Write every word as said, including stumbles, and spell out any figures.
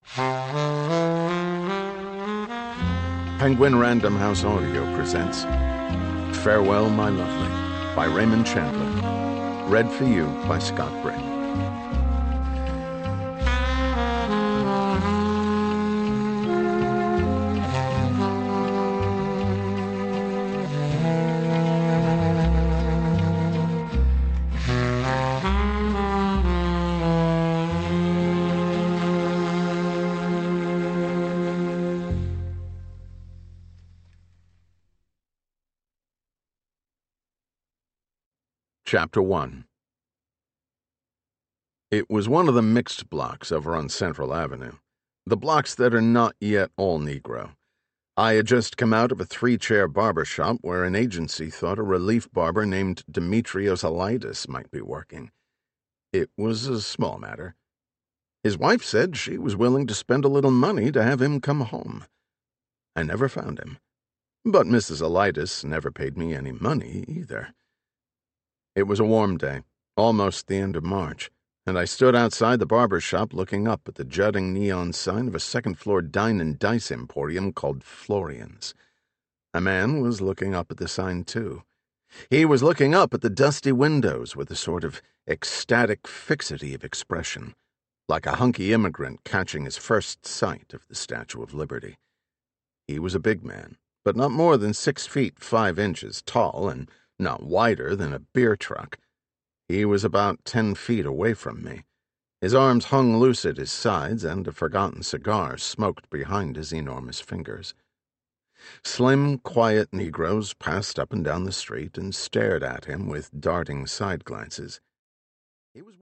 Penguin Random House Audio presents Farewell, My Lovely by Raymond Chandler. Read for you by Scott Bring. Chapter one. It was one of the mixed blocks over on Central Avenue, the blocks that are not yet all Negro. I had just come out of a three-chair barber shop where an agency thought a relief barber named Demetrios Alitis might be working. It was a small matter. His wife said she was willing to spend a little money to have him come home. I never found him, but Missus Alitis never paid me any money either. It was a warm day, almost the end of March, and I stood outside the barber shop looking up at the jutting neon sign of a second-floor dine and dice emporium called Florian's. A man was looking up at the sign, too. He was looking up at the dusty windows with a sort of ecstatic fixity of expression, like a hunky immigrant catching his first sight of the Statue of Liberty. He was a big man, but not more than six feet five inches tall and not wider than a beer truck. He was about ten feet away from me. His arms hung loose at his sides, and a forgotten cigar smoked behind his enormous fingers. Slim, quiet Negroes passed up and down the street and stared at him with darting side glances. He was